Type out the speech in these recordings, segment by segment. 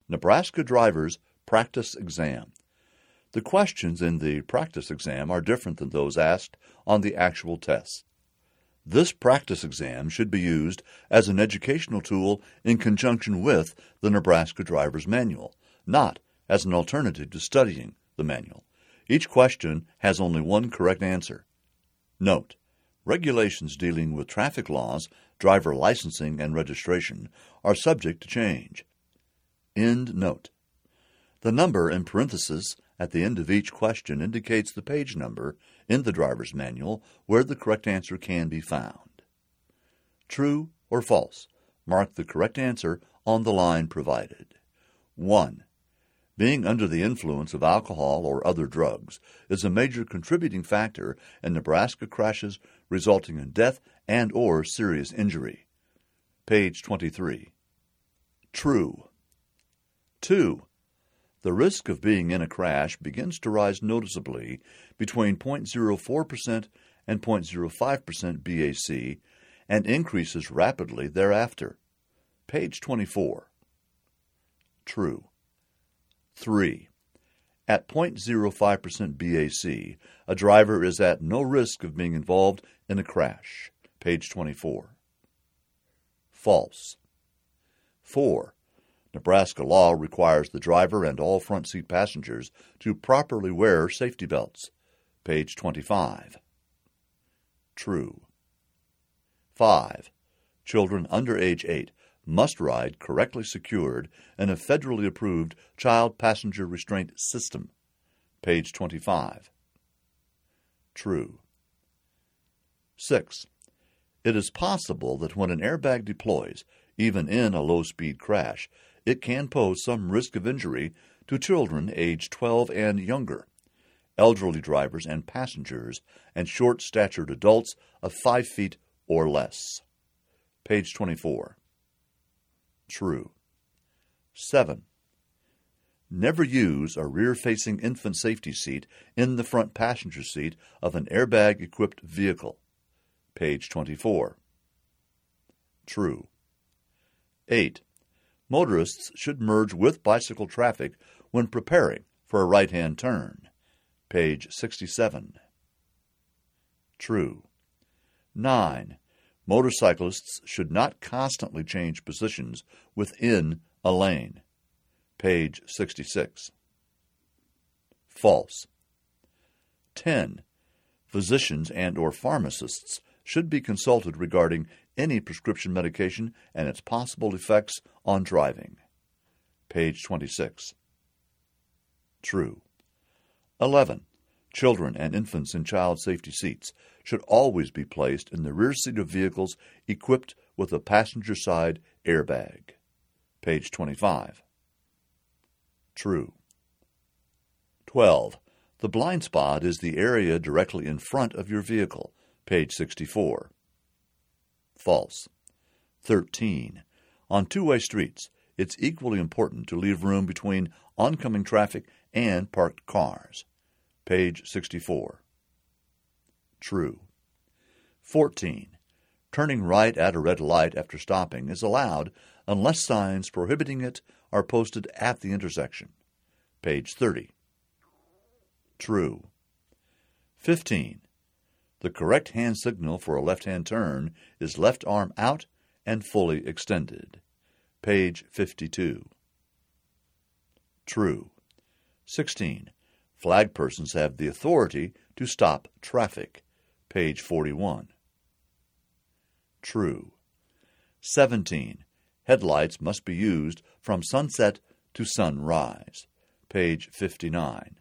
Nebraska Driver's Practice Exam. The questions in the practice exam are different than those asked on the actual tests. This practice exam should be used as an educational tool in conjunction with the Nebraska Driver's Manual, not as an alternative to studying the manual. Each question has only one correct answer. Note: regulations dealing with traffic laws, driver licensing, and registration are subject to change. End note. The number in parentheses at the end of each question indicates the page number in the driver's manual where the correct answer can be found. True or false? Mark the correct answer on the line provided. 1. Being under the influence of alcohol or other drugs is a major contributing factor in Nebraska crashes resulting in death and or serious injury. Page 23. True. 2. The risk of being in a crash begins to rise noticeably between 0.04% and 0.05% BAC and increases rapidly thereafter. Page 24. True. 3. At 0.05% BAC, a driver is at no risk of being involved in a crash. Page 24. False. 4. Nebraska law requires the driver and all front seat passengers to properly wear safety belts. Page 25. True. 5. Children under age 8 must ride correctly secured in a federally approved child passenger restraint system. Page 25. True. 6. It is possible that when an airbag deploys, even in a low-speed crash, it can pose some risk of injury to children aged 12 and younger, elderly drivers and passengers, and short-statured adults of 5 feet or less. Page 24. True. 7. Never use a rear-facing infant safety seat in the front passenger seat of an airbag-equipped vehicle. Page 24. True. 8. Motorists should merge with bicycle traffic when preparing for a right-hand turn. Page 67. True. 9. Motorcyclists should not constantly change positions within a lane. Page 66. False. 10. Physicians and or pharmacists should be consulted regarding any prescription medication and its possible effects on driving. Page 26. True. 11. Children and infants in child safety seats should always be placed in the rear seat of vehicles equipped with a passenger side airbag. Page 25. True. 12. The blind spot is the area directly in front of your vehicle. Page 64. False. 13. On two-way streets, it's equally important to leave room between oncoming traffic and parked cars. Page 64. True. 14. Turning right at a red light after stopping is allowed unless signs prohibiting it are posted at the intersection. Page 30. True. 15. The correct hand signal for a left-hand turn is left arm out and fully extended. Page 52. True. 16. Flag persons have the authority to stop traffic. Page 41. True. 17. Headlights must be used from sunset to sunrise. Page 59.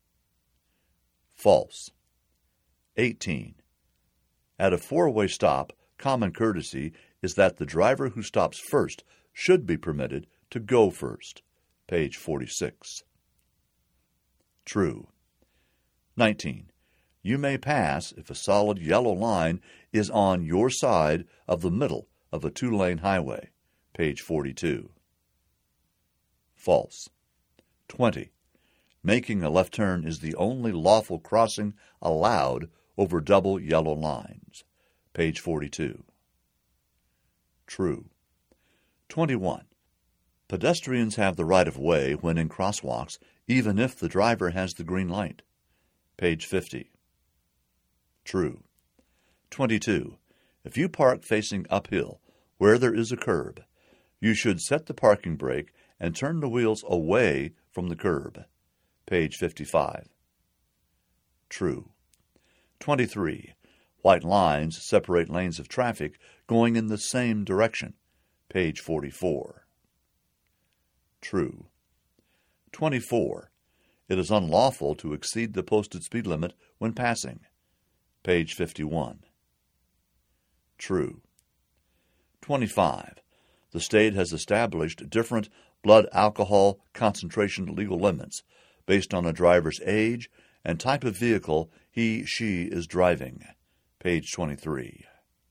False. 18. At a four-way stop, common courtesy is that the driver who stops first should be permitted to go first. Page 46. True. 19. You may pass if a solid yellow line is on your side of the middle of a two-lane highway. Page 42. False. 20. Making a left turn is the only lawful crossing allowed over double yellow lines. Page 42. True. 21. Pedestrians have the right of way when in crosswalks, even if the driver has the green light. Page 50. True. 22. If you park facing uphill, where there is a curb, you should set the parking brake and turn the wheels away from the curb. Page 55. True. 23. White lines separate lanes of traffic going in the same direction. Page 44. True. 24. It is unlawful to exceed the posted speed limit when passing. Page 51. True. 25. The state has established different blood alcohol concentration legal limits based on a driver's age and type of vehicle he/she is driving. Page 23.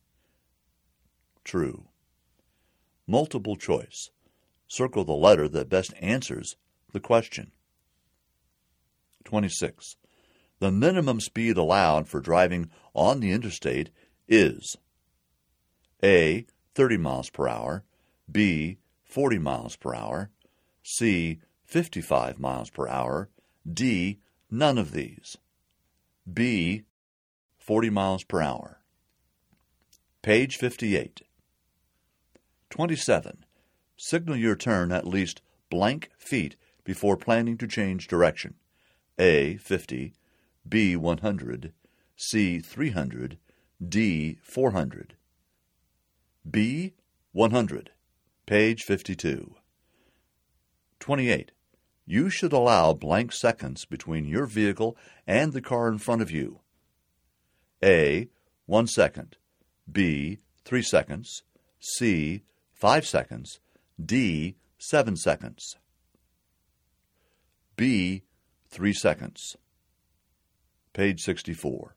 True. Multiple choice. Circle the letter that best answers the question. 26. The minimum speed allowed for driving on the interstate is A. 30 miles per hour, B. 40 miles per hour, C. 55 miles per hour, D. None of these. B. 40 miles per hour. Page 58. 27. Signal your turn at least blank feet before planning to change direction. A. 50, B. 100, C. 300, D. 400. B. 100. Page 52. 28. You should allow blank seconds between your vehicle and the car in front of you. A. 1 second, B. 3 seconds, C. 5 seconds, D. 7 seconds. B. 3 seconds. Page 64.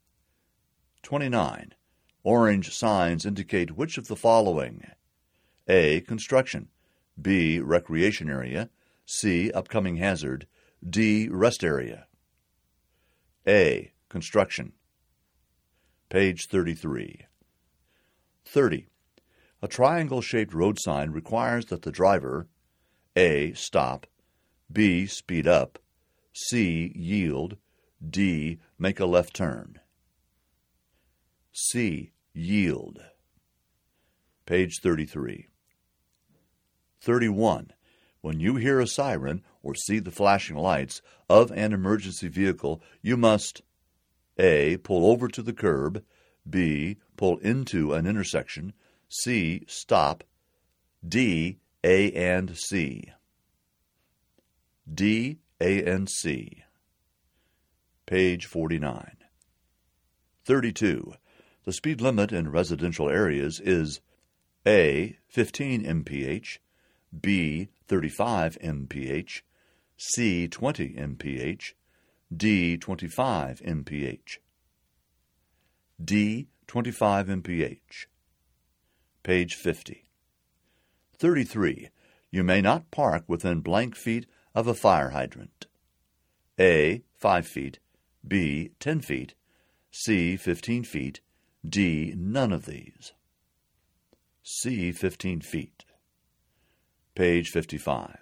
29. Orange signs indicate which of the following: A. Construction, B. Recreation area, C. Upcoming hazard, D. Rest area. A. Construction. Page 33. 30. A triangle-shaped road sign requires that the driver A. Stop, B. Speed up, C. Yield, D. Make a left turn. C. Yield. Page 33. 31. When you hear a siren or see the flashing lights of an emergency vehicle, you must A. Pull over to the curb, B. Pull into an intersection, C. Stop, D. A and C. D. A and C. Page 49. 32. The speed limit in residential areas is A. 15 mph, B. 35 mph, C. 20 mph, D. 25 mph. D. 25 mph. Page 50. 33. You may not park within blank feet of a fire hydrant. A. 5 feet, B. 10 feet, C. 15 feet, D. None of these. C. 15 feet. Page 55.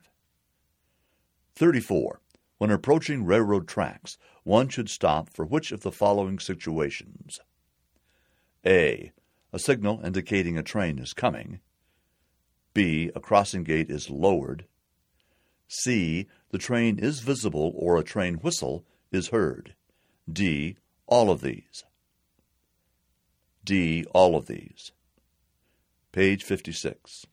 34. When approaching railroad tracks, one should stop for which of the following situations? A. A signal indicating a train is coming. B. A crossing gate is lowered. C. The train is visible or a train whistle is heard. D. All of these. D. All of these. Page 56.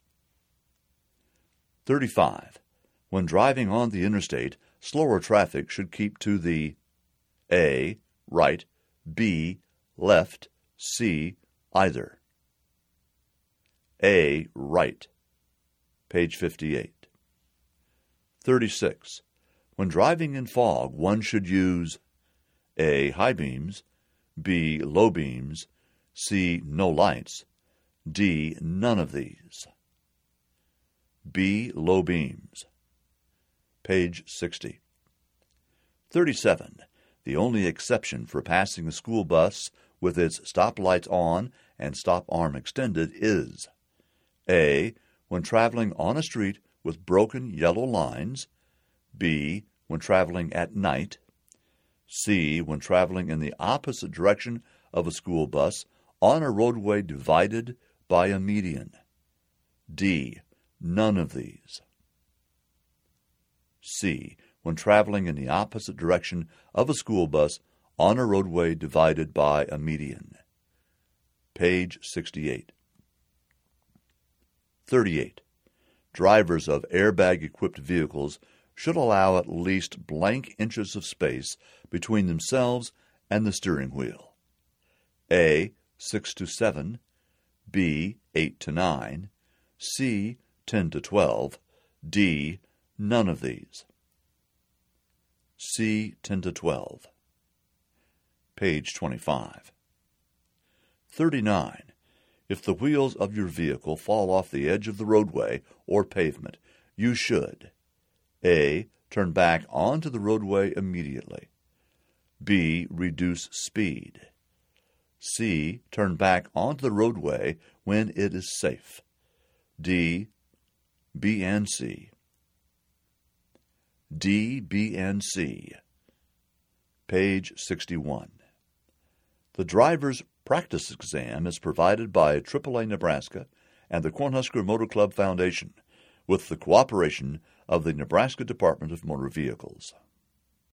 35. When driving on the interstate, slower traffic should keep to the A. Right, B. Left, C. Either. A. Right. Page 58. 36. When driving in fog, one should use A. High beams, B. Low beams, C. No lights, D. None of these. B. Low beams. Page 60. 37. The only exception for passing a school bus with its stop lights on and stop arm extended is A. When traveling on a street with broken yellow lines. B, when traveling at night. C, when traveling in the opposite direction of a school bus on a roadway divided by a median. D, none of these. C, when traveling in the opposite direction of a school bus on a roadway divided by a median. Page 68. 38. Drivers of airbag-equipped vehicles should allow at least blank inches of space between themselves and the steering wheel. A, 6 to 7, B, 8 to 9, C, 10 to 12, D, none of these. C, 10 to 12. Page 25. 39. If the wheels of your vehicle fall off the edge of the roadway or pavement, you should A, turn back onto the roadway immediately. B, reduce speed. C, turn back onto the roadway when it is safe. D, B, and C. D, B, and C. Page 61. The driver's practice exam is provided by AAA Nebraska and the Cornhusker Motor Club Foundation with the cooperation of the Nebraska Department of Motor Vehicles.